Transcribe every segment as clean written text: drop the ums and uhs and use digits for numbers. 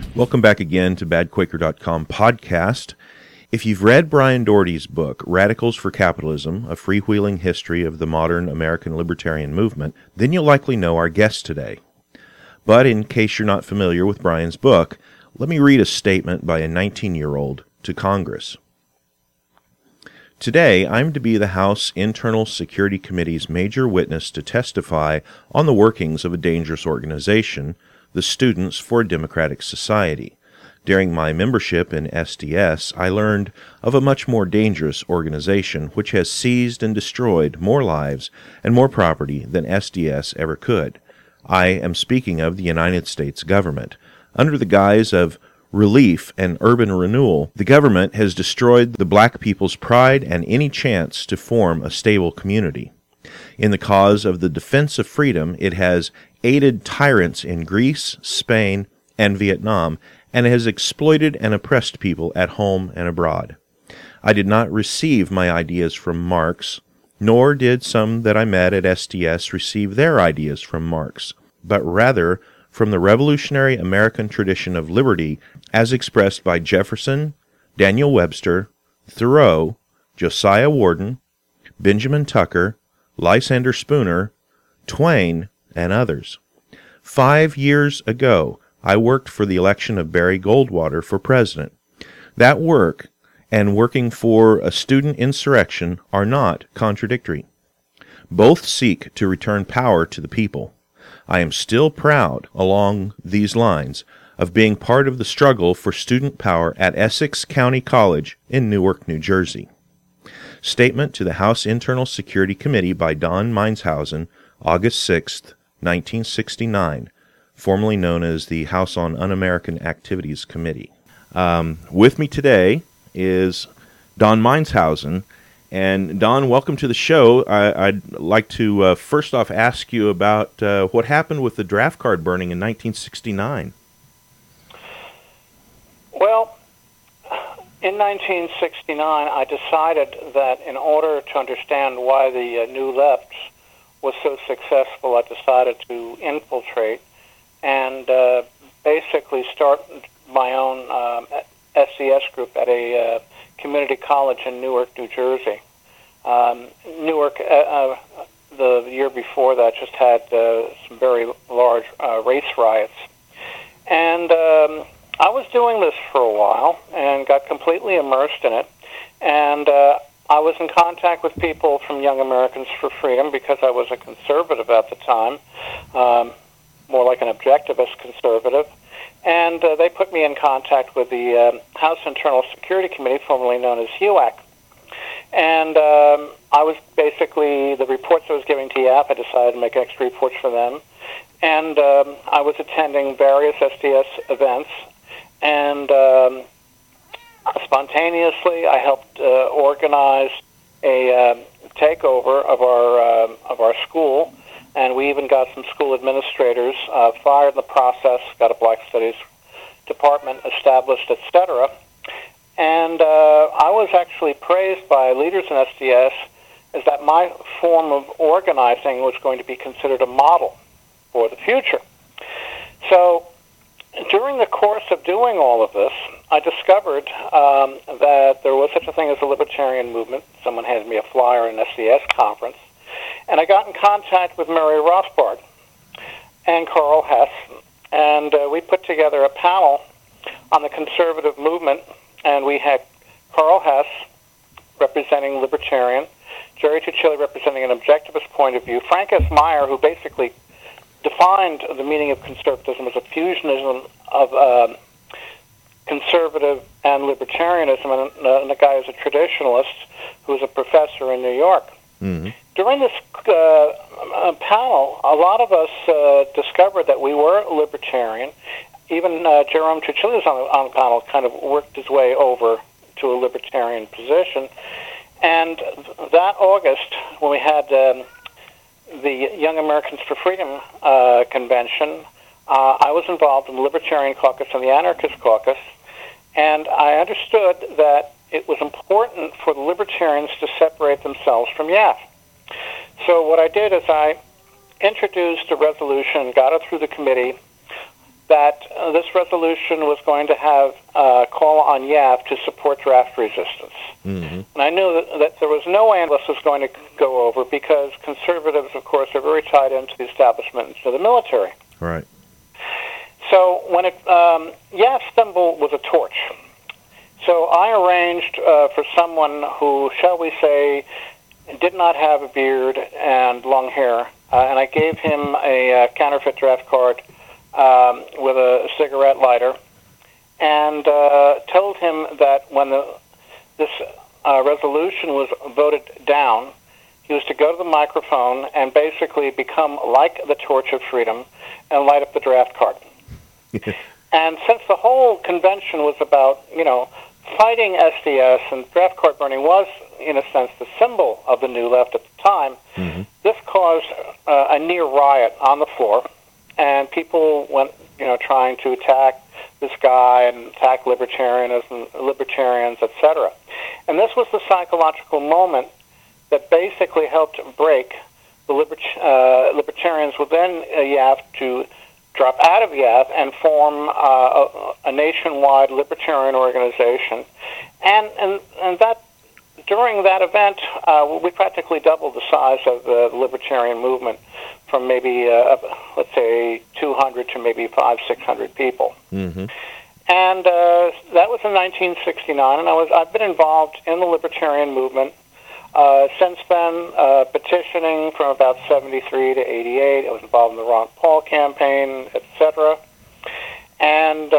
Welcome back again to BadQuaker.com podcast. If you've read Brian Doherty's book, Radicals for Capitalism, A Freewheeling History of the Modern American Libertarian Movement, then you'll likely know our guest today. But in case you're not familiar with Brian's book, let me read a statement by a 19-year-old to Congress. Today, I'm to be the House Internal Security Committee's major witness to testify on the workings of a dangerous organization, the Students for a Democratic Society. During my membership in SDS, I learned of a much more dangerous organization which has seized and destroyed more lives and more property than SDS ever could. I am speaking of the United States government. Under the guise of relief and urban renewal, the government has destroyed the black people's pride and any chance to form a stable community. In the cause of the defense of freedom, it has aided tyrants in Greece, Spain, and Vietnam, and has exploited and oppressed people at home and abroad. I did not receive my ideas from Marx, nor did some that I met at SDS receive their ideas from Marx, but rather from the revolutionary American tradition of liberty as expressed by Jefferson, Daniel Webster, Thoreau, Josiah Warden, Benjamin Tucker, Lysander Spooner, Twain, and others. 5 years ago, I worked for the election of Barry Goldwater for president. That work and working for a student insurrection are not contradictory. Both seek to return power to the people. I am still proud, along these lines, of being part of the struggle for student power at Essex County College in Newark, New Jersey. Statement to the House Internal Security Committee by Don Minshausen, August 6, 1969, formerly known as the House on Un-American Activities Committee. With me today is Don Minshausen. And Don, welcome to the show. I'd like to first off ask you about what happened with the draft card burning in 1969. Well, in 1969, I decided that in order to understand why the New Left was so successful, I decided to infiltrate and basically start my own SDS group at a community college in Newark, New Jersey. Newark, the year before that, just had some very large race riots. And I was doing this for a while and got completely immersed in it. And I was in contact with people from Young Americans for Freedom because I was a conservative at the time, more like an objectivist conservative. And they put me in contact with the House Internal Security Committee, formerly known as HUAC. And I was basically, the reports I was giving to YAP, I decided to make extra reports for them. And I was attending various SDS events. And spontaneously, I helped organize a takeover of our school. And we even got some school administrators fired in the process, got a Black Studies department established, etc. And I was actually praised by leaders in SDS as that my form of organizing was going to be considered a model for the future. So during the course of doing all of this, I discovered that there was such a thing as a libertarian movement. Someone handed me a flyer at an SDS conference. And I got in contact with Murray Rothbard and Carl Hess, and we put together a panel on the conservative movement, and we had Carl Hess representing libertarian, Jerry Tuccilli representing an objectivist point of view, Frank S. Meyer, who basically defined the meaning of conservatism as a fusionism of conservative and libertarianism, and a guy who's a traditionalist who was a professor in New York. Mm-hmm. During this panel, a lot of us discovered that we were libertarian. Even Jerome Tuccilli on the panel kind of worked his way over to a libertarian position. And that August, when we had the Young Americans for Freedom convention, I was involved in the Libertarian Caucus and the Anarchist Caucus, and I understood that it was important for the libertarians to separate themselves from YAF. So what I did is I introduced a resolution, got it through the committee, that this resolution was going to have a call on YAF to support draft resistance. Mm-hmm. And I knew that there was no way this was going to go over because conservatives, of course, are very tied into the establishment and to the military. Right. So when YAF's symbol was a torch. So I arranged for someone who, shall we say, did not have a beard and long hair, and I gave him a counterfeit draft card with a cigarette lighter, and told him that when this resolution was voted down, he was to go to the microphone and basically become like the Torch of Freedom and light up the draft card. And since the whole convention was about, fighting SDS, and draft card burning was, in a sense, the symbol of the New Left at the time, mm-hmm. this caused a near riot on the floor, and people went, trying to attack this guy and attack libertarians, etc. And this was the psychological moment that basically helped break the libertarians within YAF to drop out of YAF and form a nationwide libertarian organization. And that during that event, we practically doubled the size of the libertarian movement from maybe, let's say, 200 to maybe 500-600 people. Mm-hmm. And that was in 1969, and I've been involved in the libertarian movement since then, petitioning from about 73 to 88. I was involved in the Ron Paul campaign, etc. And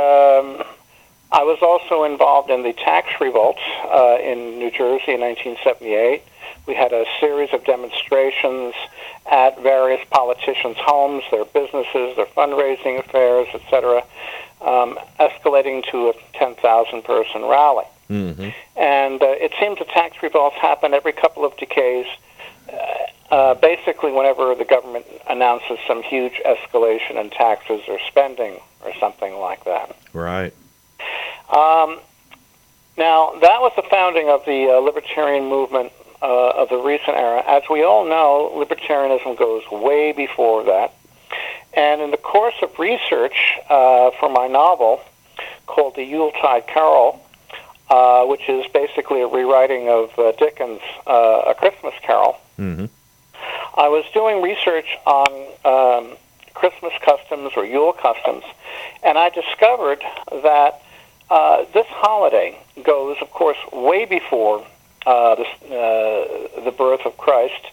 I was also involved in the tax revolts in New Jersey in 1978. We had a series of demonstrations at various politicians' homes, their businesses, their fundraising affairs, etc., escalating to a 10,000-person rally. Mm-hmm. And it seems the tax revolts happen every couple of decades, basically whenever the government announces some huge escalation in taxes or spending or something like that. Right. Now, that was the founding of the libertarian movement of the recent era. As we all know, libertarianism goes way before that. And in the course of research for my novel called The Yuletide Carol, which is basically a rewriting of Dickens' A Christmas Carol, mm-hmm. I was doing research on Christmas customs or Yule customs, and I discovered that this holiday goes, of course, way before the birth of Christ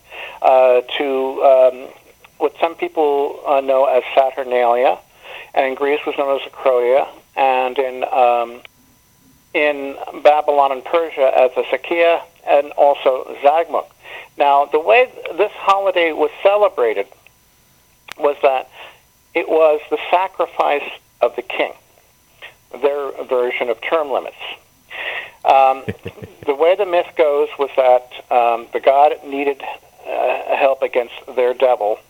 to what some people know as Saturnalia, and in Greece was known as Acrodia, and in Babylon and Persia as the Sakia, and also Zagmuk. Now, the way this holiday was celebrated was that it was the sacrifice of the king, their version of term limits. The way the myth goes was that the god needed help against their devil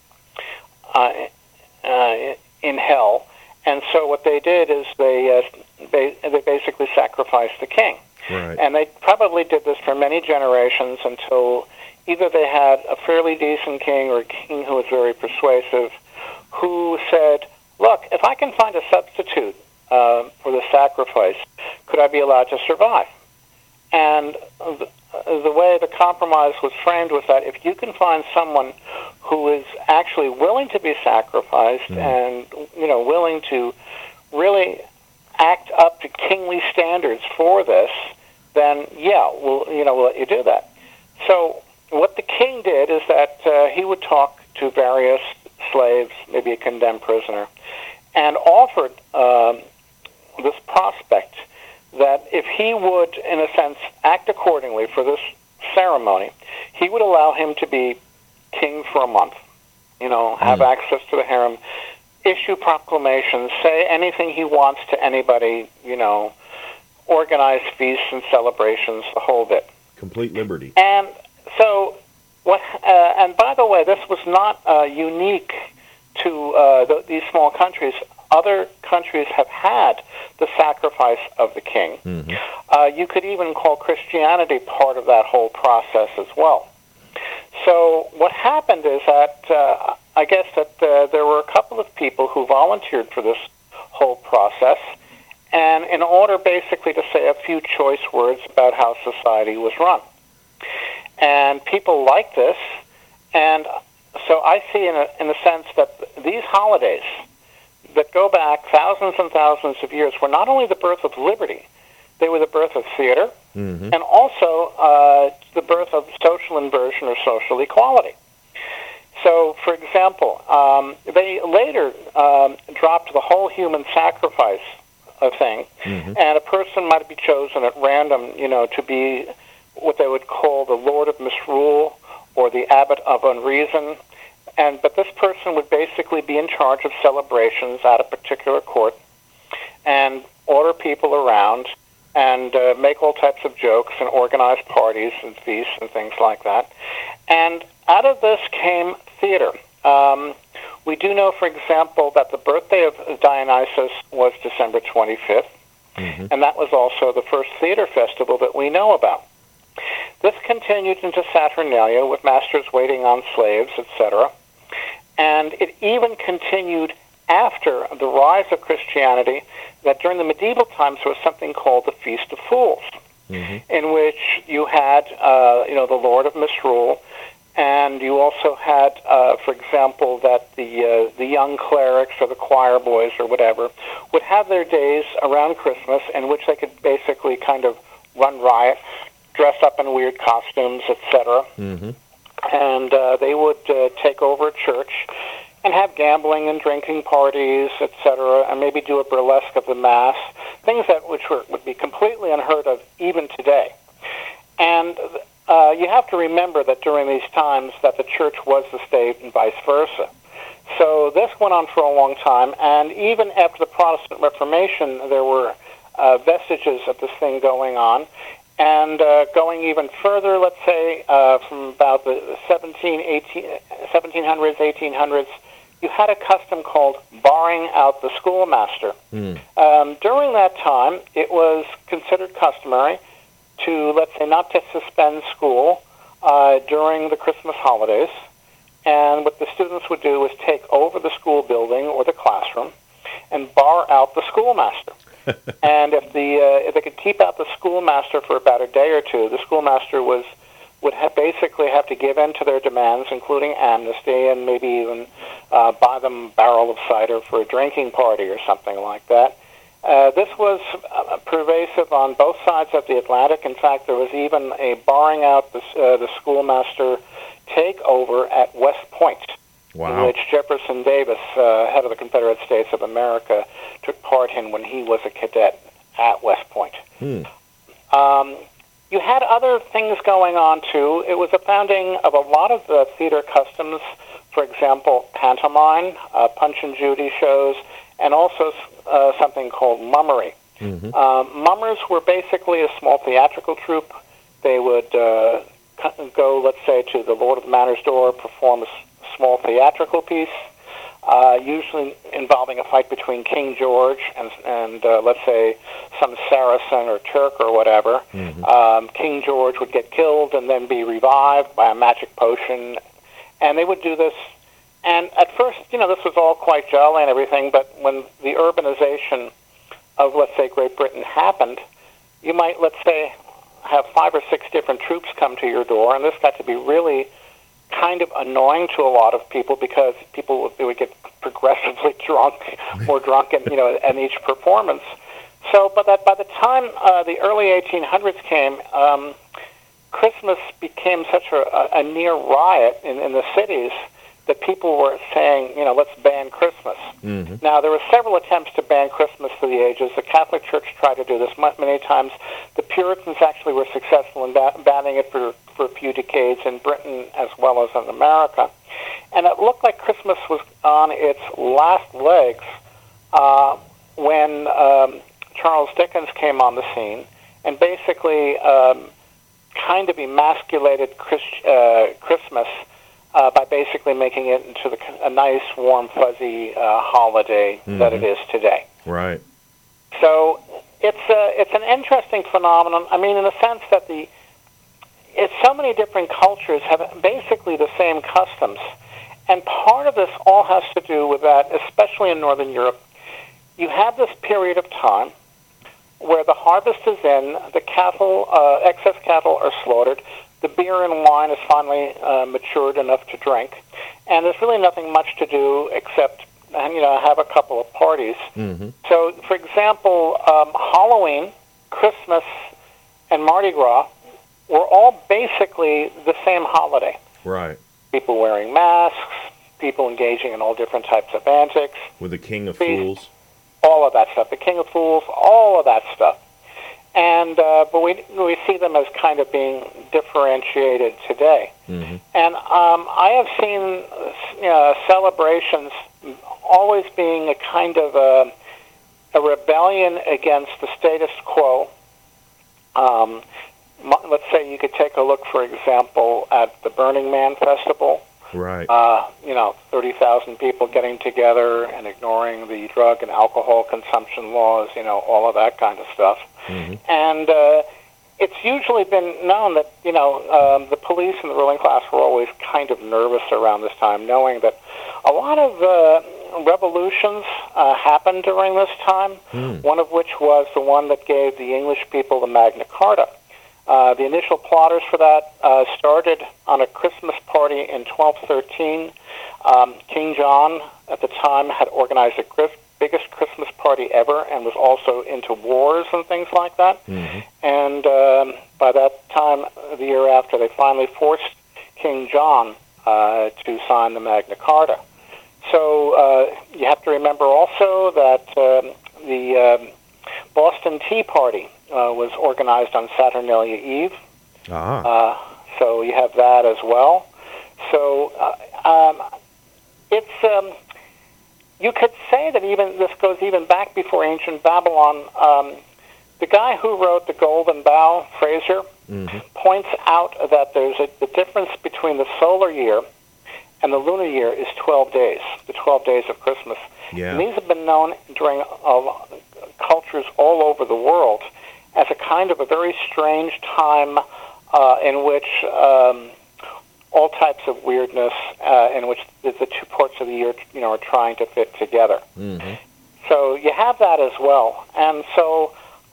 in hell, and so what they did is they basically sacrificed the king. Right. And they probably did this for many generations until either they had a fairly decent king or a king who was very persuasive, who said, look, if I can find a substitute for the sacrifice, could I be allowed to survive? And the way the compromise was framed was that if you can find someone who is actually willing to be sacrificed and, willing to really act up to kingly standards for this, then, we'll let you do that. So what the king did is that he would talk to various slaves, maybe a condemned prisoner, and offered this prospect that if he would, in a sense, act accordingly for this ceremony, he would allow him to be king for a month, have access to the harem, issue proclamations, say anything he wants to anybody, organize feasts and celebrations, the whole bit. Complete liberty. And so, and by the way, this was not unique to these small countries. Other countries have had the sacrifice of the king. Mm-hmm. You could even call Christianity part of that whole process as well. So what happened is that I guess that there were a couple of people who volunteered for this whole whole process, and in order basically to say a few choice words about how society was run. And people like this, and so I see in a sense that these holidays that go back thousands and thousands of years were not only the birth of liberty, they were the birth of theater, and also the birth of social inversion or social equality. So, for example, they later dropped the whole human sacrifice thing, and a person might be chosen at random, to be what they would call the Lord of Misrule or the Abbot of Unreason. But this person would basically be in charge of celebrations at a particular court and order people around and make all types of jokes and organize parties and feasts and things like that. And out of this came theater. We do know, for example, that the birthday of Dionysus was December 25th, and that was also the first theater festival that we know about. This continued into Saturnalia with masters waiting on slaves, etc. And it even continued after the rise of Christianity, that during the medieval times there was something called the Feast of Fools, in which you had, the Lord of Misrule, and you also had, for example, that the young clerics or the choir boys or whatever would have their days around Christmas in which they could basically kind of run riot, dress up in weird costumes, etc. And they would take over a church and have gambling and drinking parties, etc., and maybe do a burlesque of the Mass, things would be completely unheard of even today. And you have to remember that during these times that the church was the state and vice versa. So this went on for a long time, and even after the Protestant Reformation, there were vestiges of this thing going on. And going even further, let's say, from about the 1700s, 1800s, you had a custom called barring out the schoolmaster. During that time, it was considered customary to, let's say, not to suspend school during the Christmas holidays. And what the students would do was take over the school building or the classroom and bar out the schoolmaster. And if they could keep out the schoolmaster for about a day or two, the schoolmaster would basically have to give in to their demands, including amnesty, and maybe even buy them a barrel of cider for a drinking party or something like that. This was pervasive on both sides of the Atlantic. In fact, there was even a barring out the schoolmaster takeover at West Point. Wow. In which Jefferson Davis, head of the Confederate States of America, took part in when he was a cadet at West Point. You had other things going on, too. It was the founding of a lot of the theater customs, for example, pantomime, Punch and Judy shows, and also something called mummery. Mummers were basically a small theatrical troupe. They would go, let's say, to the Lord of the Manor's door, perform a small theatrical piece, usually involving a fight between King George and let's say, some Saracen or Turk or whatever. King George would get killed and then be revived by a magic potion, and they would do this. And at first, this was all quite jolly and everything, but when the urbanization of, let's say, Great Britain happened, you might, let's say, have 5 or 6 different troops come to your door, and this got to be really kind of annoying to a lot of people because they would get progressively more drunk in each performance. So, but that by the time the early 1800s came, Christmas became such a near riot in the cities that people were saying, let's ban Christmas. Now, there were several attempts to ban Christmas through the ages. The Catholic Church tried to do this many times. The Puritans actually were successful in banning it for a few decades in Britain as well as in America. And it looked like Christmas was on its last legs when Charles Dickens came on the scene and basically kind of emasculated Christmas by basically making it into a nice, warm, fuzzy holiday that it is today. Right. So it's an interesting phenomenon. I mean, in the sense that it's so many different cultures have basically the same customs, and part of this all has to do with that, especially in Northern Europe. you have this period of time where the harvest is in, the cattle, excess cattle are slaughtered, the beer and wine is finally matured enough to drink, and there's really nothing much to do except, have a couple of parties. Mm-hmm. So, for example, Halloween, Christmas, and Mardi Gras were all basically the same holiday. Right. People wearing masks, people engaging in all different types of antics. With the King of Fools. All of that stuff. The King of Fools, all of that stuff. And but we see them as kind of being differentiated today. Mm-hmm. And I have seen celebrations always being a kind of a rebellion against the status quo. Let's say you could take a look, for example, at the Burning Man Festival. Right. 30,000 people getting together and ignoring the drug and alcohol consumption laws, all of that kind of stuff. Mm-hmm. And it's usually been known that, the police and the ruling class were always kind of nervous around this time, knowing that a lot of revolutions happened during this time, one of which was the one that gave the English people the Magna Carta. The initial plotters for that started on a Christmas party in 1213. King John, at the time, had organized the biggest Christmas party ever and was also into wars and things like that. Mm-hmm. And by that time, the year after, they finally forced King John to sign the Magna Carta. So you have to remember also that the Boston Tea Party was organized on Saturnalia Eve. So you have that as well. So it's you could say that even this goes even back before ancient Babylon. The guy who wrote The Golden Bough, Fraser, mm-hmm. points out that there's the difference between the solar year and the lunar year is 12 days, the 12 days of Christmas. Yeah. And these have been known during cultures all over the world as a kind of a very strange time in which all types of weirdness, in which the two parts of the year, are trying to fit together. Mm-hmm. So you have that as well, and so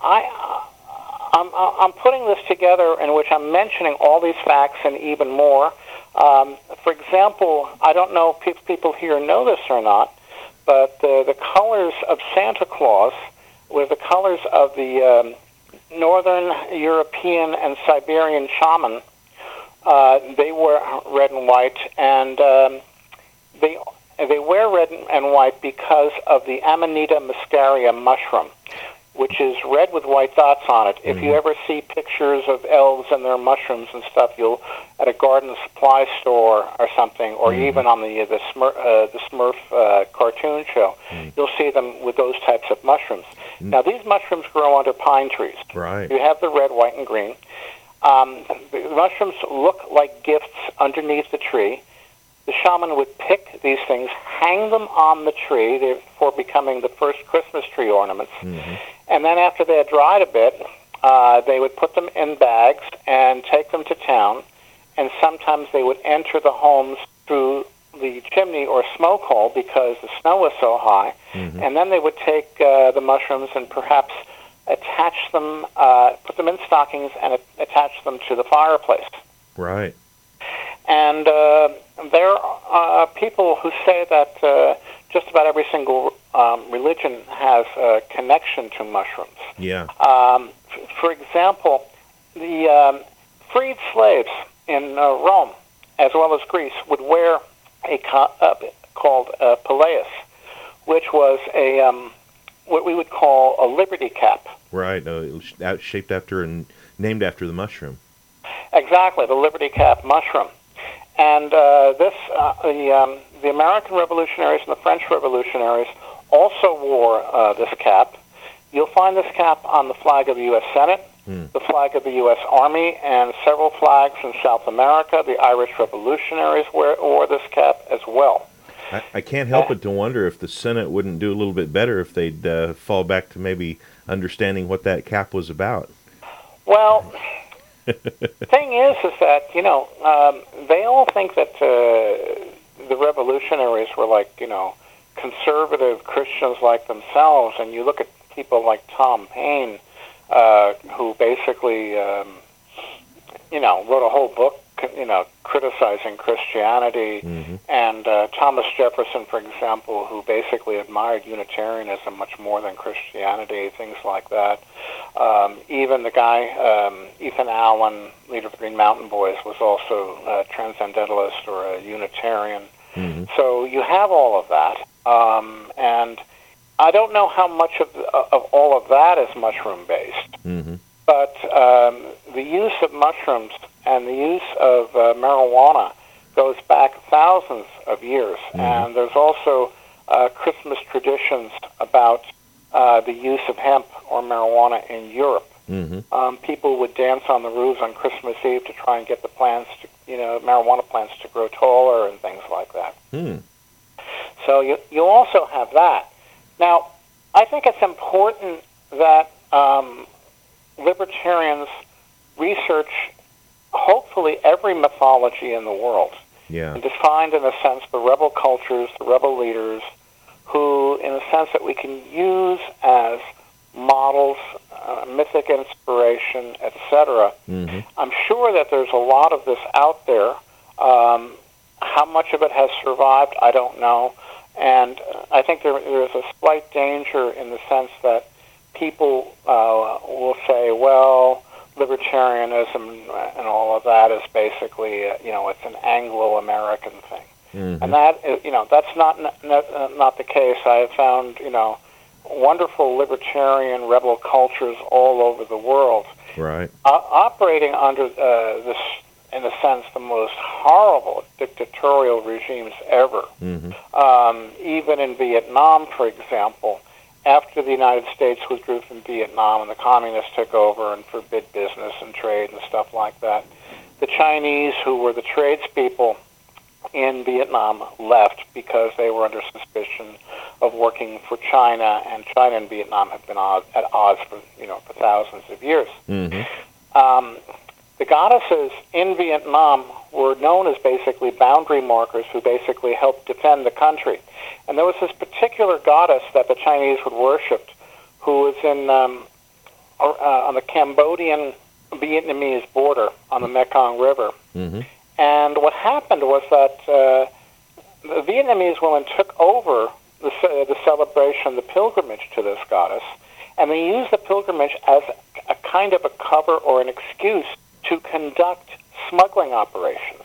I'm putting this together in which I'm mentioning all these facts and even more. For example, I don't know if people here know this or not, but the colors of Santa Claus were the colors of the Northern European and Siberian shaman. They were red and white, and they wear red and white because of the Amanita muscaria mushroom, which is red with white dots on it. If you ever see pictures of elves and their mushrooms and stuff, you'll at a garden supply store or something, or even on the Smurf cartoon show, you'll see them with those types of mushrooms. Now, these mushrooms grow under pine trees. Right. You have the red, white, and green. The mushrooms look like gifts underneath the tree. The shaman would pick these things, hang them on the tree, therefore becoming the first Christmas tree ornaments. Mm-hmm. And then after they had dried a bit, they would put them in bags and take them to town. And sometimes they would enter the homes through the chimney or smoke hole because the snow was so high. Mm-hmm. And then they would take the mushrooms and perhaps attach them, put them in stockings and attach them to the fireplace. Right. And there are people who say that just about every single religion has a connection to mushrooms. Yeah. For example, the freed slaves in Rome, as well as Greece, would wear a called pileus, which was a what we would call a liberty cap. Right. It was shaped after and named after the mushroom. Exactly, the liberty cap mushroom. And the American revolutionaries and the French revolutionaries also wore this cap. You'll find this cap on the flag of the U.S. Senate, the flag of the U.S. Army, and several flags in South America. The Irish revolutionaries wore this cap as well. I can't help but to wonder if the Senate wouldn't do a little bit better if they'd fall back to maybe understanding what that cap was about. Well, the thing is that, they all think that the revolutionaries were like, conservative Christians like themselves, and you look at people like Tom Paine, who basically, wrote a whole book, criticizing Christianity, and Thomas Jefferson, for example, who basically admired Unitarianism much more than Christianity, things like that. Even the guy, Ethan Allen, leader of the Green Mountain Boys, was also a transcendentalist or a Unitarian. So you have all of that, and I don't know how much of all of that is mushroom-based, but the use of mushrooms and the use of marijuana goes back thousands of years, and there's also Christmas traditions about the use of hemp or marijuana in Europe. People would dance on the roofs on Christmas Eve to try and get the plants, marijuana plants to grow taller and things like that. So you also have that. Now, I think it's important that libertarians research hopefully every mythology in the world, and to find, in a sense, the rebel cultures, the rebel leaders, who, in a sense, that we can use as models, mythic inspiration, etc. I'm sure that there's a lot of this out there. How much of it has survived, I don't know. And I think there is a slight danger in the sense that people will say, well, libertarianism and all of that is basically, it's an Anglo-American thing. And that is, that's not the case. I have found, wonderful libertarian rebel cultures all over the world, operating under this, in a sense, the most horrible dictatorial regimes ever. Even in Vietnam, for example, after the United States withdrew from Vietnam and the communists took over and forbid business and trade and stuff like that, the Chinese, who were the tradespeople in Vietnam, left because they were under suspicion of working for China, and China and Vietnam have been at odds for thousands of years. The goddesses in Vietnam were known as basically boundary markers who basically helped defend the country. And there was this particular goddess that the Chinese would worship, who was on the Cambodian-Vietnamese border on the Mekong River. And what happened was that the Vietnamese women took over the celebration, the pilgrimage to this goddess, and they used the pilgrimage as a kind of a cover or an excuse to conduct smuggling operations.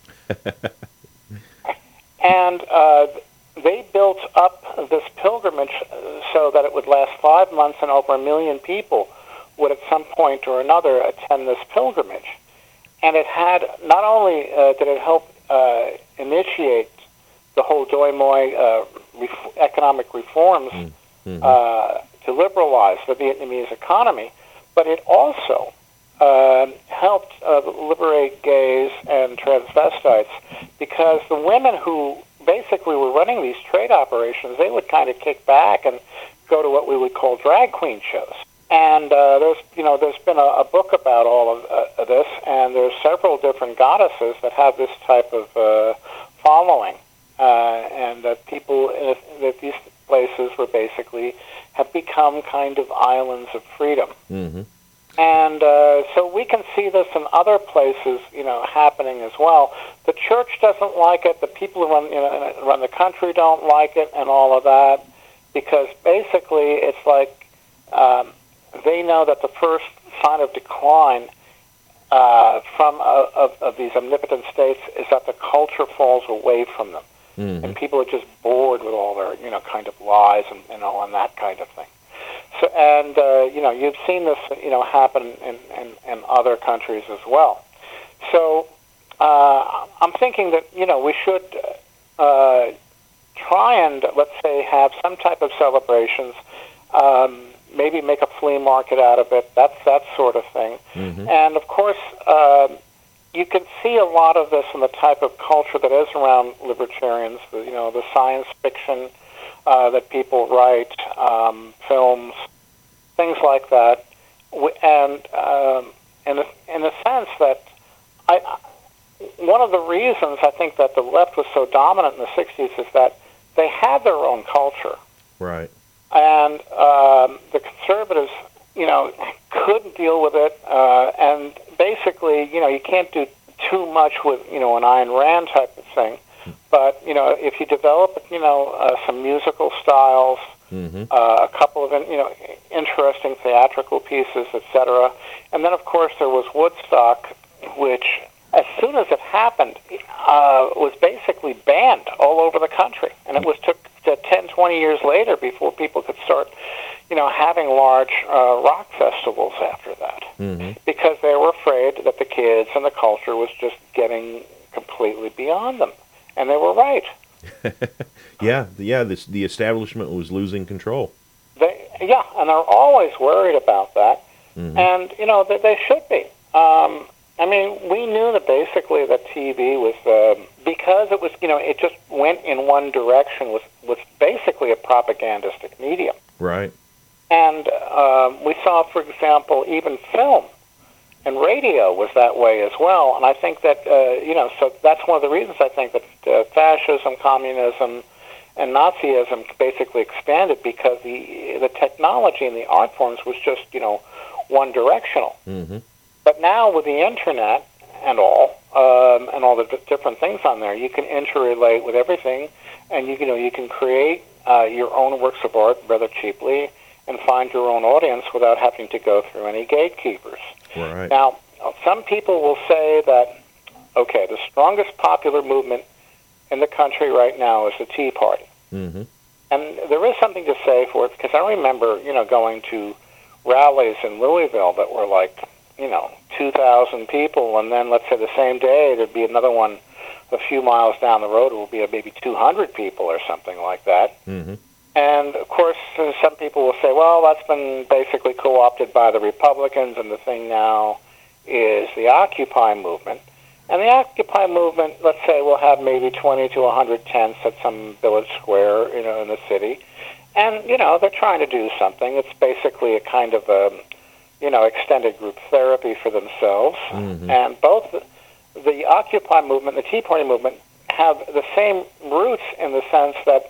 And they built up this pilgrimage so that it would last 5 months, and over 1 million people would at some point or another attend this pilgrimage. And it had, not only did it help initiate the whole Doi Moi economic reforms to liberalize the Vietnamese economy, but it also helped liberate gays and transvestites, because the women who basically were running these trade operations, they would kind of kick back and go to what we would call drag queen shows. And there's been a book about all of this, and there's several different goddesses that have this type of following, and that people that these places were basically have become kind of islands of freedom. And so we can see this in other places, happening as well. The church doesn't like it. The people who run the country don't like it, and all of that, because basically it's like they know that the first sign of decline of these omnipotent states is that the culture falls away from them, and people are just bored with all their kind of lies and all and that kind of thing. So, and you've seen this happen in other countries as well. So I'm thinking that we should try and, let's say, have some type of celebrations. Maybe make a flea market out of it. That sort of thing. And of course, you can see a lot of this in the type of culture that is around libertarians. The science fiction that people write, films, things like that, and in a sense that one of the reasons I think that the left was so dominant in the 60s is that they had their own culture. Right. And the conservatives, couldn't deal with it. And basically, you can't do too much with, an Ayn Rand type of thing. But, if you develop, some musical styles, a couple of, interesting theatrical pieces, etc. And then, of course, there was Woodstock, which, as soon as it happened, was basically banned all over the country. And it took 10, 20 years later before people could start, having large rock festivals after that. Because they were afraid that the kids and the culture was just getting completely beyond them. And they were right. The establishment was losing control. And they're always worried about that. And, they should be. We knew that basically that TV was, because it was, it just went in one direction, was basically a propagandistic medium. Right. And we saw, for example, even film and radio was that way as well. And I think that, so that's one of the reasons I think that fascism, communism, and Nazism basically expanded, because the technology and the art forms was just, one directional. But now with the internet and all the different things on there, you can interrelate with everything, and you can create your own works of art rather cheaply and find your own audience without having to go through any gatekeepers. Right. Now, some people will say that, okay, the strongest popular movement in the country right now is the Tea Party. And there is something to say for it, because I remember, going to rallies in Louisville that were like, 2,000 people, and then let's say the same day there'd be another one a few miles down the road. It will be maybe 200 people or something like that. And, of course, some people will say, well, that's been basically co-opted by the Republicans, and the thing now is the Occupy movement. And the Occupy movement, let's say, will have maybe 20 to 100 tents at some village square, in the city. And, they're trying to do something. It's basically a kind of a, extended group therapy for themselves. And both the Occupy movement and the Tea Party movement have the same roots in the sense that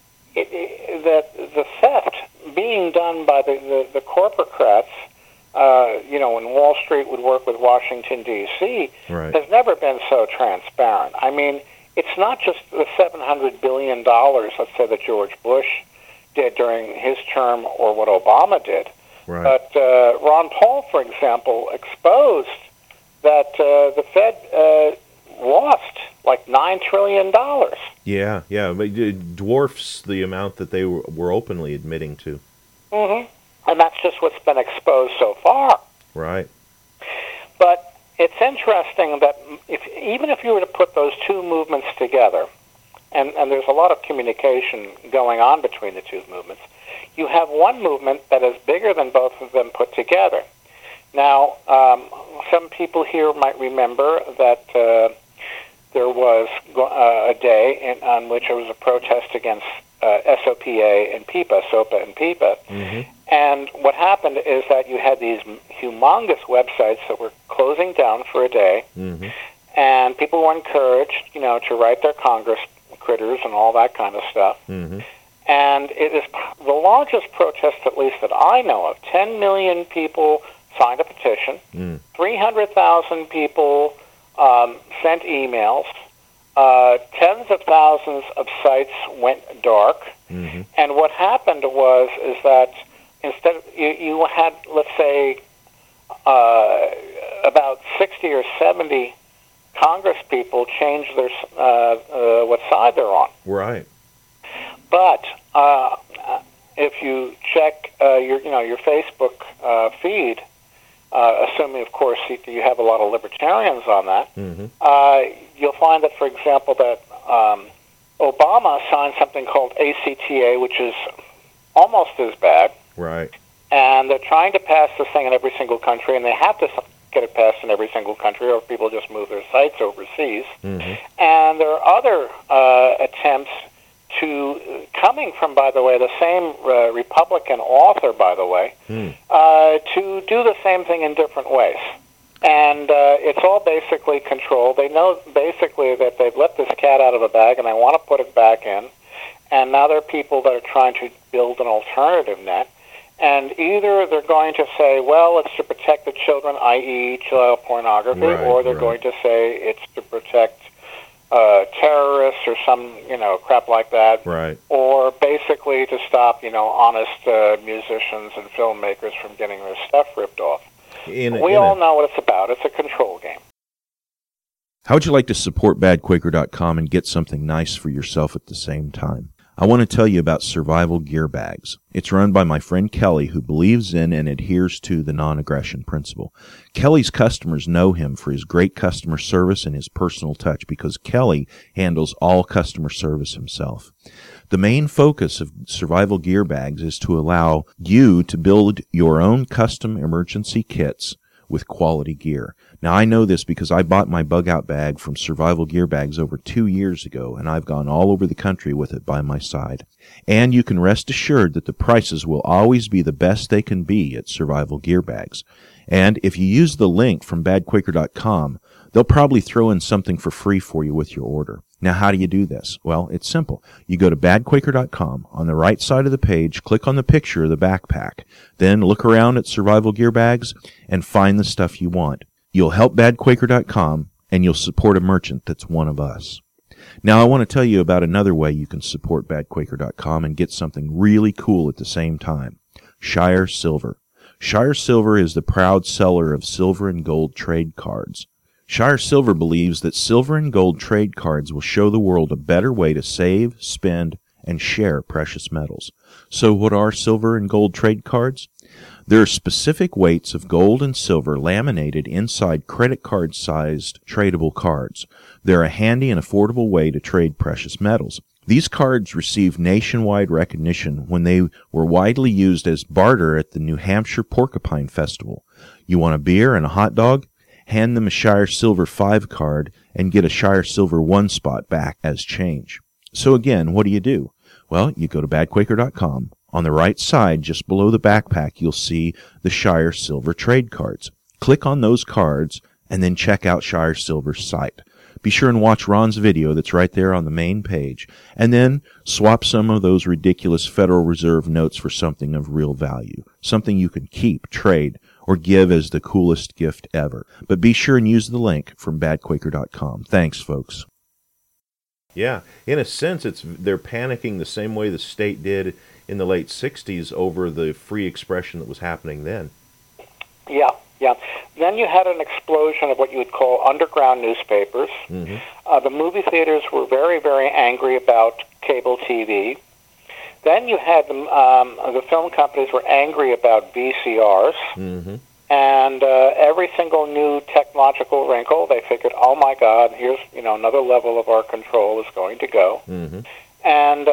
that the theft being done by the corporocrats, when Wall Street would work with Washington, D.C., has never been so transparent. I mean, it's not just the $700 billion, let's say, that George Bush did during his term or what Obama did. But Ron Paul, for example, exposed that the Fed lost like $9 trillion. Yeah, but it dwarfs the amount that they were openly admitting to. And that's just what's been exposed so far. Right. But it's interesting that even if you were to put those two movements together, and there's a lot of communication going on between the two movements, you have one movement that is bigger than both of them put together. Now, some people here might remember that there was a day on which there was a protest against SOPA and PIPA, SOPA and PIPA. And what happened is that you had these humongous websites that were closing down for a day, and people were encouraged, to write their Congress critters and all that kind of stuff. And it is the largest protest, at least that I know of. 10 million people signed a petition. 300,000 people sent emails. Tens of thousands of sites went dark. And what happened is that instead of, you had, let's say, about 60 or 70 Congress people change their what side they're on. Right. But if you check your Facebook feed, assuming, of course, you have a lot of libertarians on that, you'll find that, for example, that Obama signed something called ACTA, which is almost as bad. Right. And they're trying to pass this thing in every single country, and they have to get it passed in every single country, or people just move their sites overseas. And there are other attempts coming from, by the way, the same Republican author, by the way, to do the same thing in different ways. And it's all basically controlled. They know basically that they've let this cat out of the bag, and they want to put it back in. and now there are people that are trying to build an alternative net. And either they're going to say, well, it's to protect the children, i.e. child pornography, or they're going to say it's to protect terrorists or some, crap like that. Right. Or basically to stop, honest musicians and filmmakers from getting their stuff ripped off. We all know what it's about. It's a control game. How would you like to support badquaker.com and get something nice for yourself at the same time? I want to tell you about Survival Gear Bags. It's run by my friend Kelly, who believes in and adheres to the non-aggression principle. Kelly's customers know him for his great customer service and his personal touch because Kelly handles all customer service himself. The main focus of Survival Gear Bags is to allow you to build your own custom emergency kits with quality gear. Now, I know this because I bought my bug-out bag from Survival Gear Bags over 2 years ago, and I've gone all over the country with it by my side. And you can rest assured that the prices will always be the best they can be at Survival Gear Bags. And if you use the link from badquaker.com, they'll probably throw in something for free for you with your order. Now, how do you do this? Well, it's simple. You go to badquaker.com. On the right side of the page, click on the picture of the backpack. Then look around at Survival Gear Bags and find the stuff you want. You'll help badquaker.com, and you'll support a merchant that's one of us. Now, I want to tell you about another way you can support badquaker.com and get something really cool at the same time. Shire Silver. Shire Silver is the proud seller of silver and gold trade cards. Shire Silver believes that silver and gold trade cards will show the world a better way to save, spend, and share precious metals. So what are silver and gold trade cards? There are specific weights of gold and silver laminated inside credit card-sized tradable cards. They're a handy and affordable way to trade precious metals. These cards received nationwide recognition when they were widely used as barter at the New Hampshire Porcupine Festival. You want a beer and a hot dog? Hand them a Shire Silver 5 card and get a Shire Silver 1 spot back as change. So again, what do? Well, you go to badquaker.com. On the right side, just below the backpack, you'll see the Shire Silver trade cards. Click on those cards and then check out Shire Silver's site. Be sure and watch Ron's video that's right there on the main page. And then swap some of those ridiculous Federal Reserve notes for something of real value. Something you can keep, trade, or give as the coolest gift ever. But be sure and use the link from badquaker.com. Thanks, folks. Yeah, in a sense, they're panicking the same way the state did in the late 60s over the free expression that was happening then. Yeah. Then you had an explosion of what you would call underground newspapers. Mm-hmm. The movie theaters were very, very angry about cable TV. Then you had the film companies were angry about VCRs. Mm-hmm. And every single new technological wrinkle, they figured, oh my God, here's another level of our control is going to go. Mm-hmm. And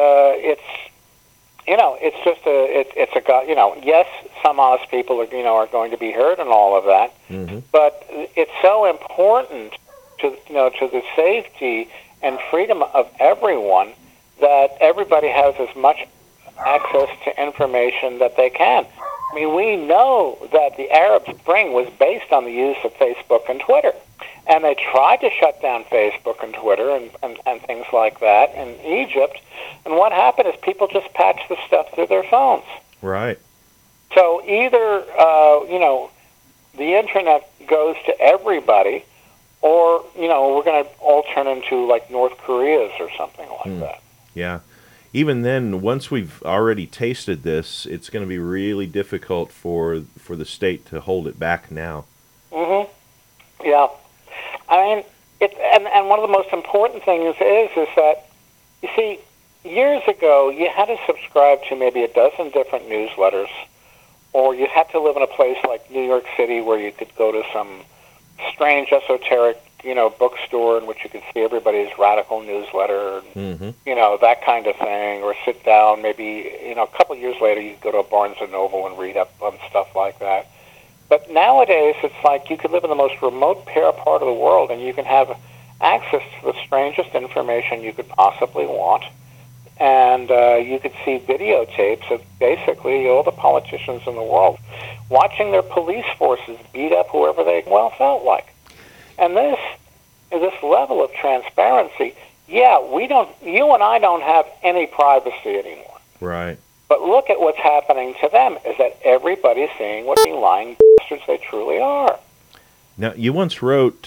it's just yes, some honest people are going to be hurt and all of that. Mm-hmm. But it's so important to the safety and freedom of everyone that everybody has as much access to information that they can. I mean, we know that the Arab Spring was based on the use of Facebook and Twitter. And they tried to shut down Facebook and Twitter and things like that in Egypt. And what happened is people just patched the stuff through their phones. Right. So either, the Internet goes to everybody, or, we're going to all turn into like North Korea's or something like that. Yeah. Even then, once we've already tasted this, it's going to be really difficult for the state to hold it back now. Mm-hmm. Yeah. I mean, and one of the most important things is that, you see, years ago, you had to subscribe to maybe a dozen different newsletters, or you had to live in a place like New York City where you could go to some strange, esoteric, bookstore in which you could see everybody's radical newsletter, and, that kind of thing, or sit down maybe, a couple of years later, you could go to a Barnes & Noble and read up on stuff like that. But nowadays, it's like you could live in the most remote part of the world, and you can have access to the strangest information you could possibly want. And you could see videotapes of basically all the politicians in the world watching their police forces beat up whoever they felt like. And this level of transparency, yeah, you and I don't have any privacy anymore. Right. But look at what's happening to them, is that everybody's seeing what the lying bastards they truly are. Now, you once wrote,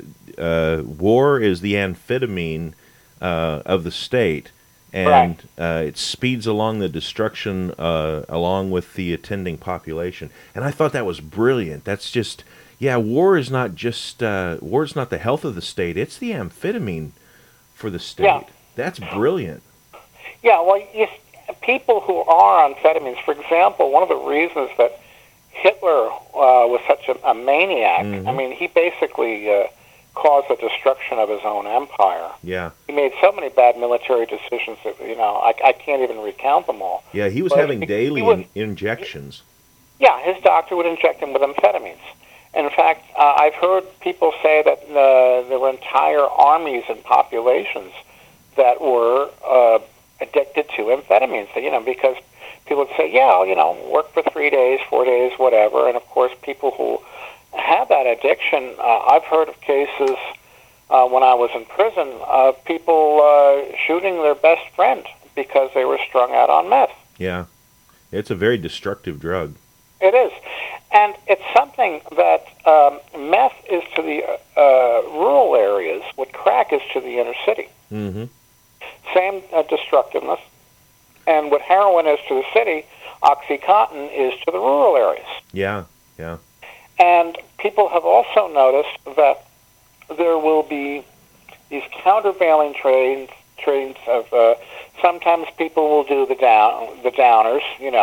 war is the amphetamine of the state, and it speeds along the destruction along with the attending population. And I thought that was brilliant. That's just, war is not just, war is not the health of the state, it's the amphetamine for the state. Yeah. That's brilliant. Yeah, well, people who are on amphetamines, for example, one of the reasons that Hitler was such a maniac, I mean, he basically caused the destruction of his own empire. Yeah. He made so many bad military decisions that, I can't even recount them all. Yeah, he was having daily injections. Yeah, his doctor would inject him with amphetamines. In fact, I've heard people say that there were entire armies and populations that were addicted to amphetamines, because people would say, work for 3 days, 4 days, whatever. And, of course, people who have that addiction, I've heard of cases when I was in prison of people shooting their best friend because they were strung out on meth. Yeah. It's a very destructive drug. It is. And it's something that meth is to the rural areas what crack is to the inner city. Mm-hmm. Same destructiveness. And what heroin is to the city, OxyContin is to the rural areas. Yeah, yeah. And people have also noticed that there will be these countervailing trains of sometimes people will do the downers,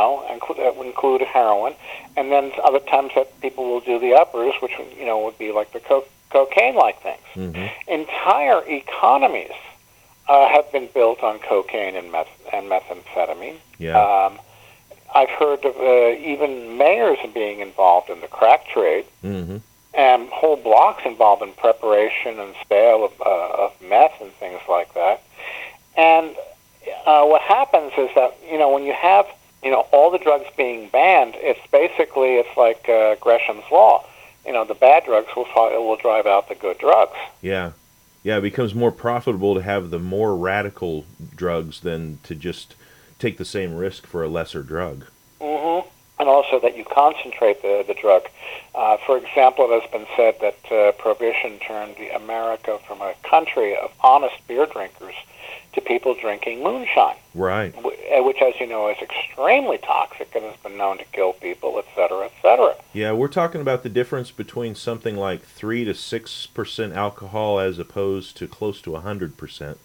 include heroin, and then other times that people will do the uppers, which would be like the cocaine-like things. Mm-hmm. Entire economies have been built on cocaine and methamphetamine. Yeah. I've heard of even mayors being involved in the crack trade, and whole blocks involved in preparation and sale of meth and things like that. And what happens is that, when you have, all the drugs being banned, it's like Gresham's Law. The bad drugs will drive out the good drugs. Yeah. Yeah, it becomes more profitable to have the more radical drugs than to just take the same risk for a lesser drug. Mm-hmm. And also that you concentrate the drug. For example, it has been said that Prohibition turned America from a country of honest beer drinkers to people drinking moonshine. Right. Which, as you know, is extremely toxic and has been known to kill people, et cetera, et cetera. Yeah, we're talking about the difference between something like 3 to 6% alcohol as opposed to close to 100%.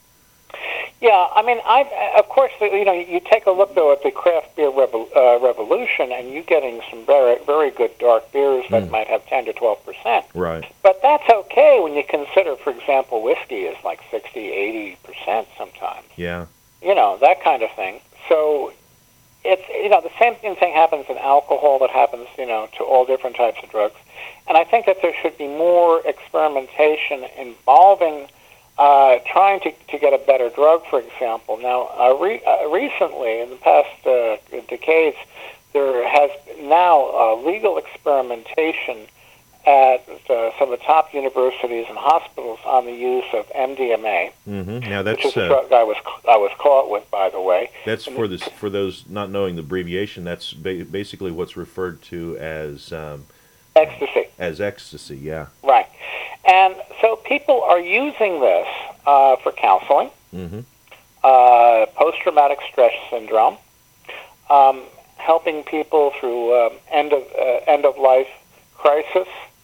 Yeah, I mean, of course, you take a look, though, at the craft beer revolution, and you're getting some very, very good dark beers that might have 10 to 12%. Right. But that's okay when you consider, for example, whiskey is like 60, 80% sometimes. Yeah. That kind of thing. So it's, the same thing happens in alcohol that happens, to all different types of drugs. And I think that there should be more experimentation involving trying to get a better drug, for example. Now, recently, in the past decades, there has now legal experimentation at some of the top universities and hospitals on the use of MDMA. Mm-hmm. Now that's which is a drug I was caught with, by the way. That's for those not knowing the abbreviation. That's basically what's referred to as ecstasy. As ecstasy, yeah. Right. And so people are using this for counseling, post-traumatic stress syndrome, helping people through end-of-life crisis,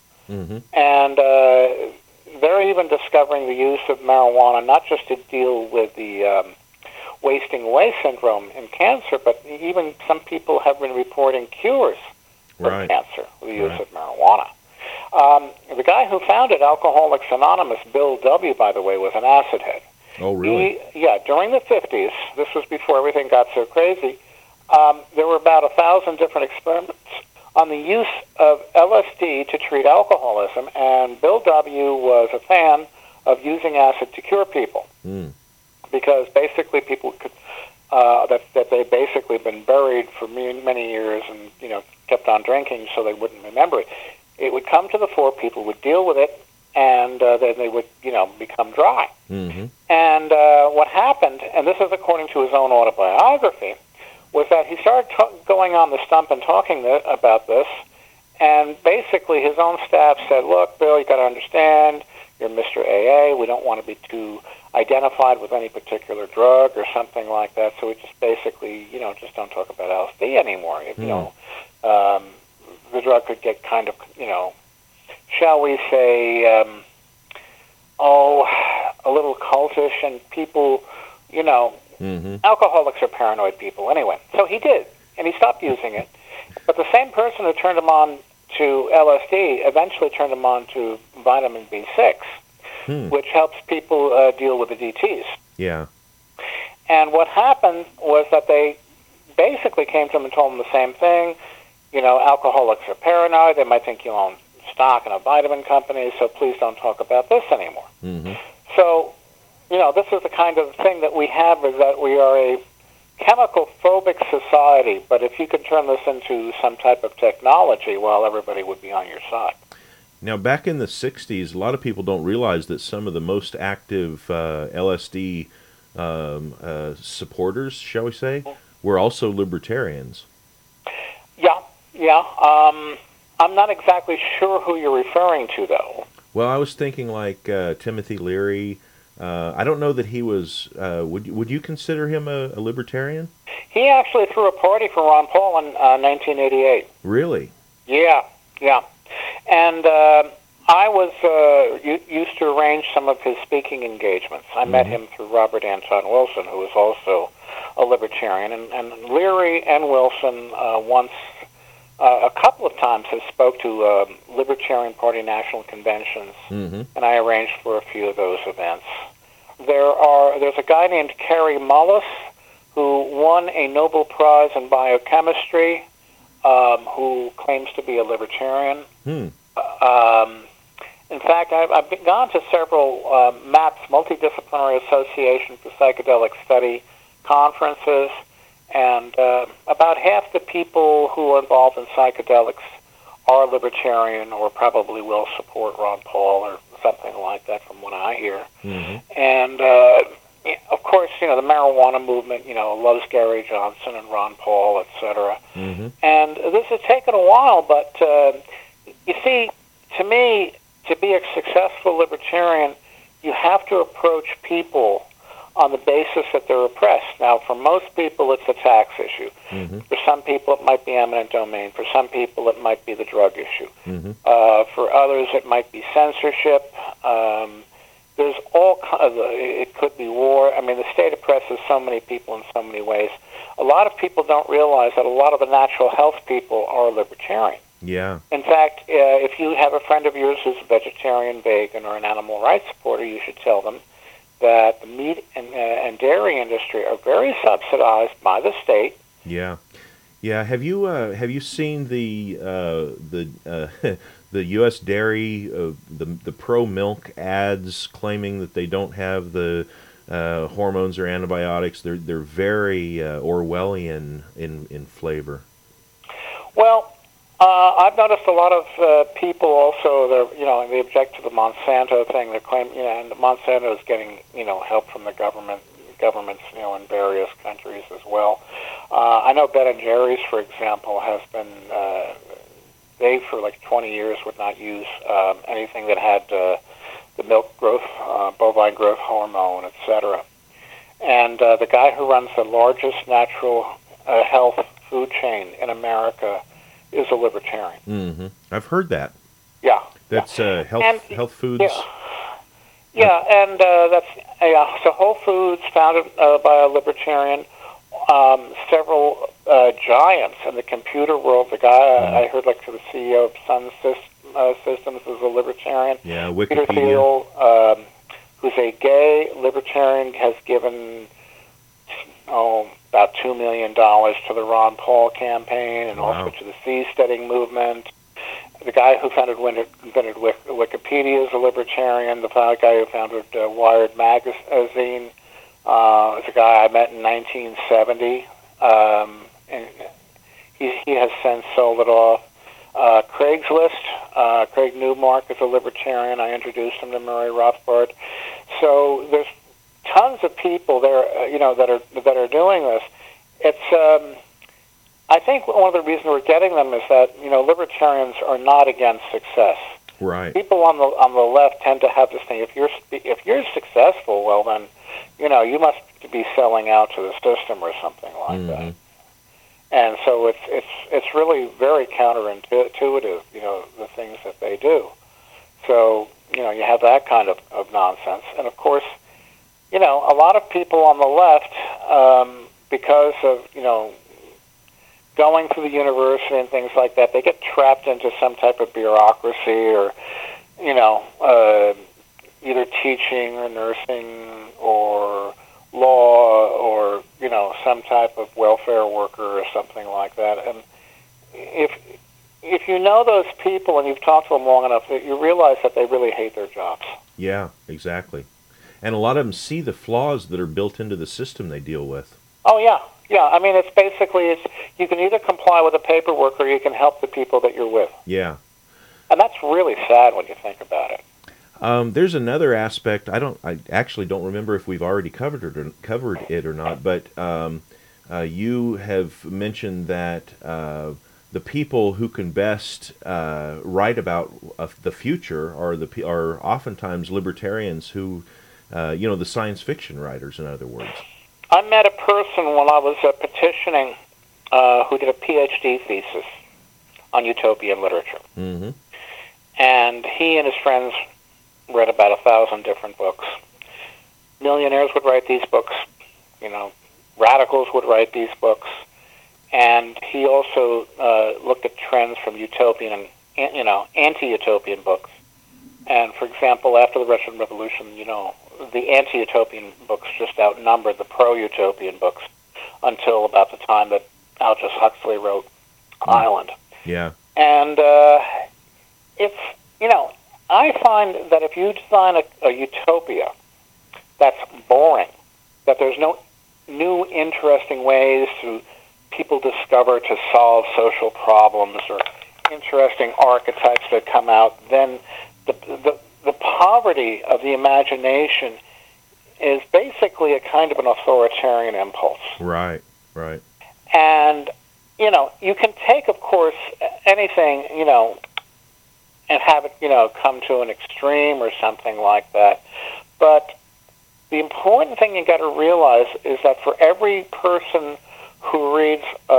and they're even discovering the use of marijuana, not just to deal with the wasting away syndrome in cancer, but even some people have been reporting cures for cancer with the use of marijuana. The guy who founded Alcoholics Anonymous, Bill W., by the way, was an acid head. Oh, really? During the 50s, this was before everything got so crazy, there were about 1,000 different experiments on the use of LSD to treat alcoholism, and Bill W. was a fan of using acid to cure people. Because basically people could, that they basically been buried for many years and, kept on drinking so they wouldn't remember it. It would come to the fore, people would deal with it, and then they would, become dry. Mm-hmm. And what happened, and this is according to his own autobiography, was that he started going on the stump and talking about this, and basically his own staff said, look, Bill, you got to understand, you're Mr. AA, we don't want to be too identified with any particular drug or something like that, so we just basically, just don't talk about LSD anymore. The drug could get kind of, shall we say, a little cultish, and people, Mm-hmm. alcoholics are paranoid people anyway. So he did, and he stopped using it. But the same person who turned him on to LSD eventually turned him on to vitamin B6, which helps people deal with the DTs. Yeah. And what happened was that they basically came to him and told him the same thing. Alcoholics are paranoid. They might think you own stock in a vitamin company, so please don't talk about this anymore. Mm-hmm. So, this is the kind of thing that we have, is that we are a chemical-phobic society, but if you could turn this into some type of technology, well, everybody would be on your side. Now, back in the 60s, a lot of people don't realize that some of the most active LSD supporters, shall we say, were also libertarians. Yeah. I'm not exactly sure who you're referring to, though. Well, I was thinking like Timothy Leary. I don't know that he was. Would you consider him a libertarian? He actually threw a party for Ron Paul in 1988. Really? Yeah. And I was used to arrange some of his speaking engagements. I met him through Robert Anton Wilson, who was also a libertarian. And Leary and Wilson once, a couple of times, have spoke to Libertarian Party national conventions, and I arranged for a few of those events. There's a guy named Kary Mullis who won a Nobel Prize in biochemistry, who claims to be a libertarian. In fact, I've gone to several MAPS, Multidisciplinary Association for Psychedelic Study, conferences, and about half the people who are involved in psychedelics are libertarian or probably will support Ron Paul or something like that, from what I hear. And, of course, the marijuana movement, loves Gary Johnson and Ron Paul, etc. And this has taken a while, but you see, to me, to be a successful libertarian, you have to approach people on the basis that they're oppressed. Now, for most people, it's a tax issue. For some people, it might be eminent domain. For some people, it might be the drug issue. For others, it might be censorship. There's all kinds of, it could be war. I mean, the state oppresses so many people in so many ways. A lot of people don't realize that a lot of the natural health people are libertarian. Yeah. In fact, if you have a friend of yours who's a vegetarian, vegan, or an animal rights supporter, you should tell them that the meat and dairy industry are very subsidized by the state. Yeah. Have you seen the the U.S. dairy the pro milk ads claiming that they don't have the hormones or antibiotics? They're very Orwellian in flavor. Well, I've noticed a lot of people also, they object to the Monsanto thing. They claim, and Monsanto is getting, help from the governments, in various countries as well. I know Ben & Jerry's, for example, has been, they for like 20 years would not use anything that had the milk growth, bovine growth hormone, etc. And the guy who runs the largest natural health food chain in America is a libertarian. I've heard that. Yeah. That's Health Foods. And that's so Whole Foods, founded by a libertarian. Several giants in the computer world. The guy I heard, like the CEO of Sun Systems, is a libertarian. Yeah, Peter Wikipedia. Thiel, who's a gay libertarian, has given about $2 million to the Ron Paul campaign, and also to the seasteading movement. The guy who invented Wikipedia is a libertarian. The guy who founded Wired magazine is a guy I met in 1970, and he has since sold it off. Craigslist. Craig Newmark is a libertarian. I introduced him to Murray Rothbard. So there's tons of people there, that are doing this. It's I think one of the reasons we're getting them is that libertarians are not against success. Right. People on the left tend to have this thing: if you're successful, well then, you must be selling out to the system or something like that. And so it's really very counterintuitive, the things that they do. So you have that kind of nonsense, and of course, a lot of people on the left, because of going through the university and things like that, they get trapped into some type of bureaucracy or, either teaching or nursing or law or, some type of welfare worker or something like that. And if you know those people and you've talked to them long enough, you realize that they really hate their jobs. Yeah, exactly. And a lot of them see the flaws that are built into the system they deal with. Oh, yeah. Yeah, I mean, it's you can either comply with the paperwork or you can help the people that you're with. Yeah. And that's really sad when you think about it. There's another aspect. I actually don't remember if we've already covered it or not. But you have mentioned that the people who can best write about the future are oftentimes libertarians who, the science fiction writers, in other words. I met a person when I was petitioning who did a PhD thesis on utopian literature. Mm-hmm. And he and his friends read about 1,000 different books. Millionaires would write these books. Radicals would write these books. And he also looked at trends from utopian and, anti-utopian books. And, for example, after the Russian Revolution, the anti-utopian books just outnumbered the pro-utopian books until about the time that Aldous Huxley wrote Island. Yeah. And it's, I find that if you design a utopia that's boring, that there's no new interesting ways to people discover to solve social problems or interesting archetypes that come out, then the poverty of the imagination is basically a kind of an authoritarian impulse. Right, right. And, you can take, of course, anything, and have it, come to an extreme or something like that. But the important thing you got to realize is that for every person who reads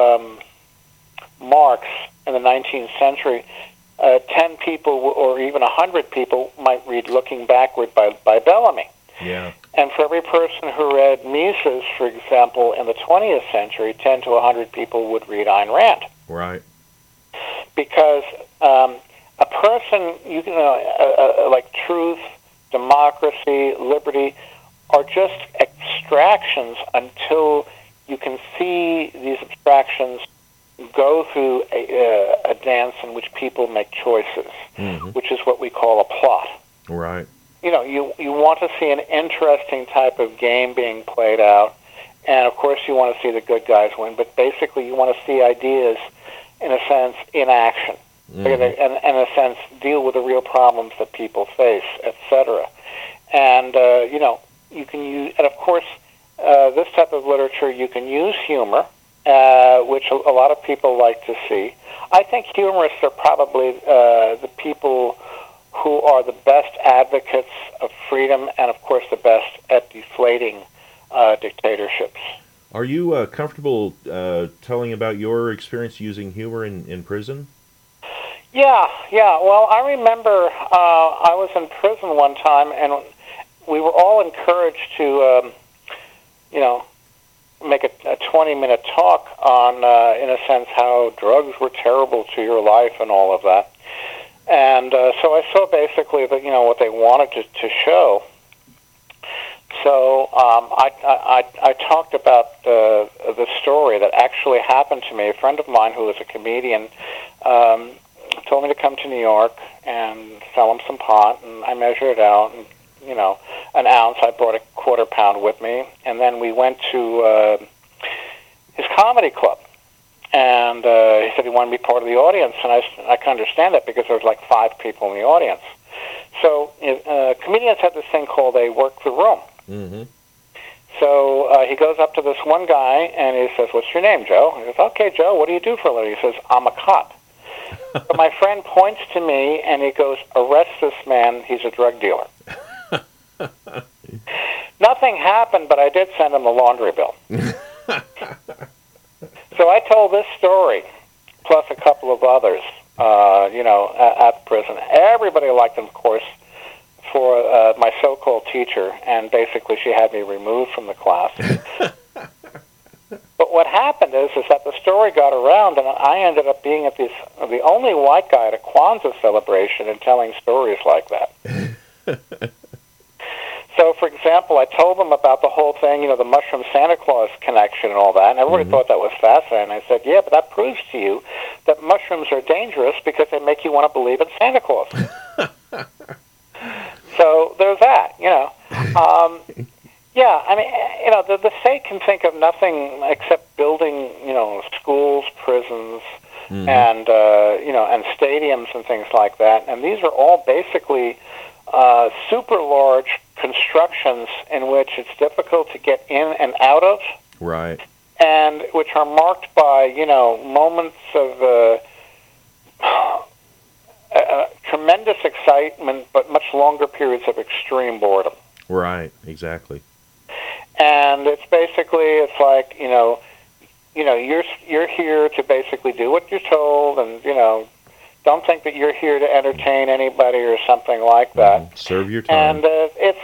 Marx in the 19th century, 10 people or even 100 people might read Looking Backward by Bellamy. Yeah. And for every person who read Mises, for example, in the 20th century, 10 to 100 people would read Ayn Rand. Right. Because a person, like truth, democracy, liberty, are just abstractions until you can see these abstractions go through a dance in which people make choices, which is what we call a plot. Right. You want to see an interesting type of game being played out, and of course you want to see the good guys win, but basically you want to see ideas, in a sense, in action, and in a sense deal with the real problems that people face, etc. And, you can use, and of course, this type of literature, you can use humor, which a lot of people like to see. I think humorists are probably the people who are the best advocates of freedom and, of course, the best at deflating dictatorships. Are you comfortable telling about your experience using humor in prison? Yeah. Well, I remember I was in prison one time, and we were all encouraged to, make a 20-minute talk on, in a sense, how drugs were terrible to your life and all of that. And so I saw basically that, what they wanted to show. So I talked about the story that actually happened to me. A friend of mine who was a comedian told me to come to New York and sell him some pot, and I measured it out, and, an ounce. I brought a quarter pound with me, and then we went to his comedy club. And he said he wanted to be part of the audience, and I can understand that because there was like 5 people in the audience. So comedians have this thing called they work the room. Mm-hmm. So he goes up to this one guy, and he says, "What's your name, Joe?" He goes, "Okay, Joe, what do you do for a living?" He says, "I'm a cop." So my friend points to me, and he goes, "Arrest this man. He's a drug dealer." Nothing happened, but I did send him a laundry bill. So I told this story, plus a couple of others, at prison. Everybody liked them, of course, for my so-called teacher, and basically she had me removed from the class. But what happened is that the story got around, and I ended up being the only white guy at a Kwanzaa celebration and telling stories like that. So, for example, I told them about the whole thing, the mushroom Santa Claus connection and all that, and everybody thought that was fascinating. I said, yeah, but that proves to you that mushrooms are dangerous because they make you want to believe in Santa Claus. So there's that, Yeah, I mean, the state can think of nothing except building, schools, prisons, and, and stadiums and things like that. And these are all basically super large constructions in which it's difficult to get in and out of. Right. And which are marked by, moments of tremendous excitement, but much longer periods of extreme boredom. Right, exactly. And it's like, you're here to basically do what you're told, and, don't think that you're here to entertain anybody or something like that. Serve your time. And it's,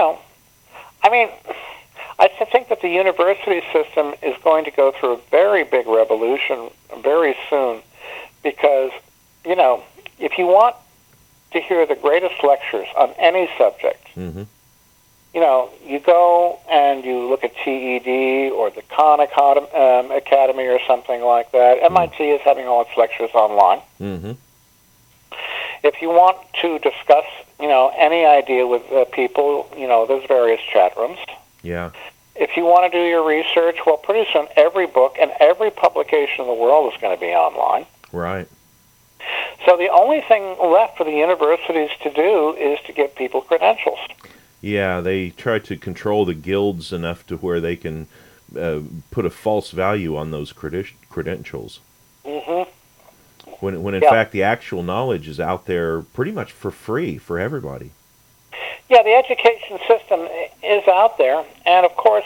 I think that the university system is going to go through a very big revolution very soon because, if you want to hear the greatest lectures on any subject, you go and you look at TED or the Khan Academy or something like that. MIT is having all its lectures online. If you want to discuss, any idea with people, there's various chat rooms. Yeah. If you want to do your research, well, pretty soon every book and every publication in the world is going to be online. Right. So the only thing left for the universities to do is to give people credentials. Yeah, they try to control the guilds enough to where they can put a false value on those credentials. When in fact the actual knowledge is out there pretty much for free for everybody. Yeah, the education system is out there, and of course,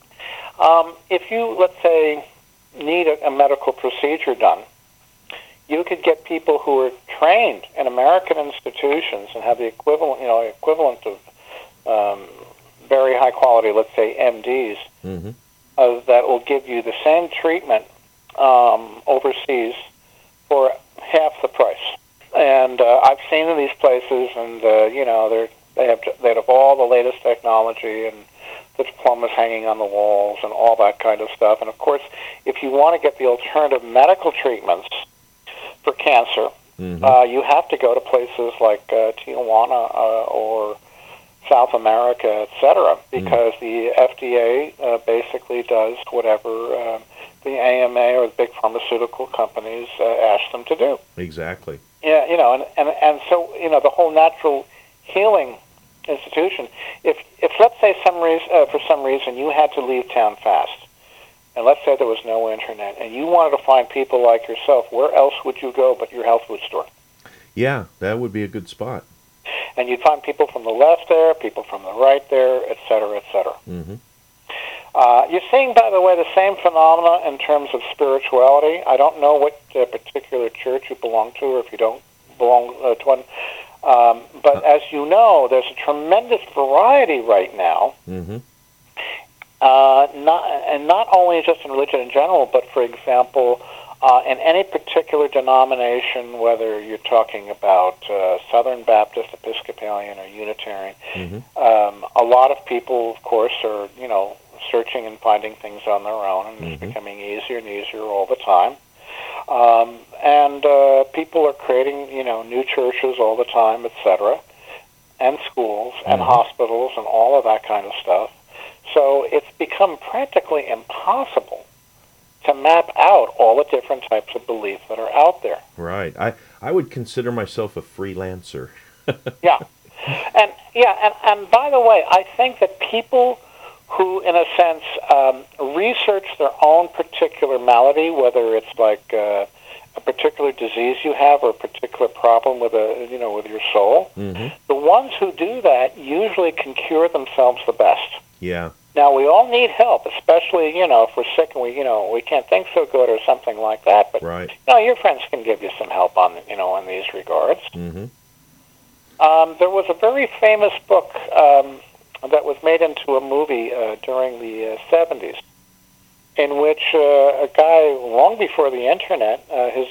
if you, let's say, need a medical procedure done, you could get people who are trained in American institutions and have the equivalent of very high quality, let's say, MDs, that will give you the same treatment overseas for half the price. And I've seen in these places, and they have all the latest technology and the diplomas hanging on the walls and all that kind of stuff. And of course, if you want to get the alternative medical treatments for cancer, you have to go to places like Tijuana or South America, etc., because the FDA basically does whatever the AMA or the big pharmaceutical companies ask them to do. Exactly. Yeah, and so the whole natural healing institution. If let's say for some reason you had to leave town fast, and let's say there was no internet, and you wanted to find people like yourself, where else would you go but your health food store? Yeah, that would be a good spot. And you'd find people from the left there, people from the right there, et cetera, et cetera. You're seeing, by the way, the same phenomena in terms of spirituality. I don't know what particular church you belong to, or if you don't belong to one. But as you know, there's a tremendous variety right now. Not only just in religion in general, but, for example, in any particular denomination, whether you're talking about Southern Baptist, Episcopalian, or Unitarian, a lot of people, of course, are, searching and finding things on their own, and it's becoming easier and easier all the time. And people are creating, new churches all the time, etc., and schools and hospitals and all of that kind of stuff. So it's become practically impossible to map out all the different types of beliefs that are out there. Right. I would consider myself a freelancer. Yeah. And by the way, I think that people who, in a sense, research their own particular malady, whether it's like a particular disease you have or a particular problem with with your soul, the ones who do that usually can cure themselves the best. Yeah. Now, we all need help, especially, if we're sick and we can't think so good or something like that. But, right. Your friends can give you some help in these regards. Mm-hmm. There was a very famous book that was made into a movie during the 70s, in which a guy, long before the Internet, his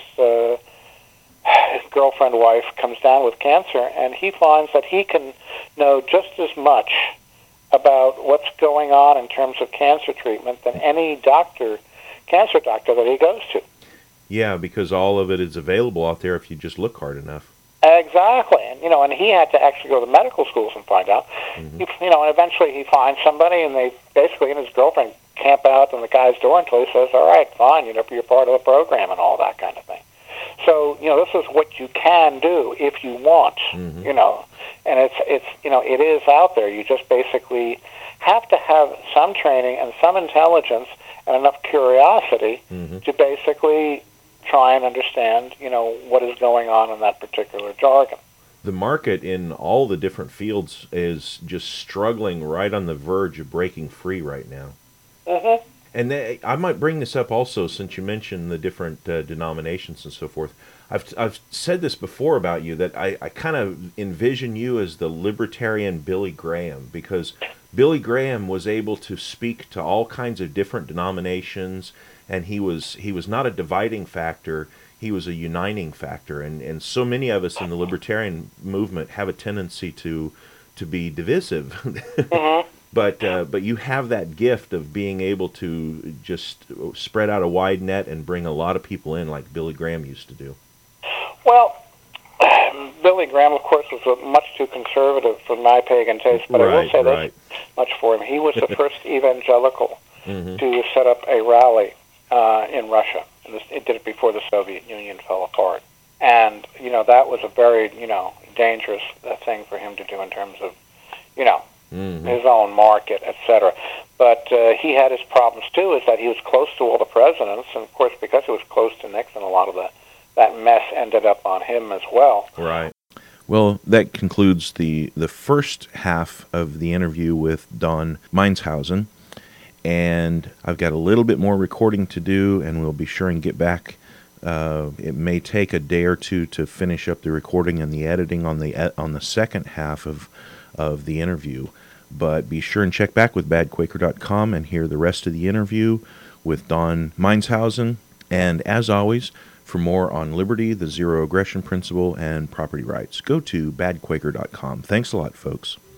girlfriend, wife, comes down with cancer, and he finds that he can know just as much about what's going on in terms of cancer treatment than any cancer doctor that he goes to. Yeah, because all of it is available out there if you just look hard enough. Exactly, and he had to actually go to medical schools and find out. And eventually he finds somebody, and they basically, and his girlfriend camp out on the guy's door until he says, "All right, fine, you're part of the program," and all that kind of thing. So, this is what you can do if you want, and it is out there. You just basically have to have some training and some intelligence and enough curiosity to basically try and understand, what is going on in that particular jargon. The market in all the different fields is just struggling right on the verge of breaking free right now. Mm-hmm. And I might bring this up also, since you mentioned the different denominations and so forth. I've said this before about you, that I kind of envision you as the libertarian Billy Graham, because Billy Graham was able to speak to all kinds of different denominations, and he was not a dividing factor. He was a uniting factor, and so many of us in the libertarian movement have a tendency to be divisive. Mm-hmm. But you have that gift of being able to just spread out a wide net and bring a lot of people in, like Billy Graham used to do. Well, Billy Graham, of course, was much too conservative for my pagan taste, but I will say this much for him. He was the first evangelical to set up a rally in Russia. It did it before the Soviet Union fell apart. And, that was a very, dangerous thing for him to do in terms of, his own market, etc. But he had his problems, too, is that he was close to all the presidents. And, of course, because he was close to Nixon, a lot of that mess ended up on him as well. Right. Well, that concludes the first half of the interview with Don Meinshausen. And I've got a little bit more recording to do, and we'll be sure and get back. It may take a day or two to finish up the recording and the editing on the second half of the interview. But be sure and check back with badquaker.com and hear the rest of the interview with Don Meinshausen. And as always, for more on liberty, the zero aggression principle, and property rights, go to badquaker.com. Thanks a lot, folks.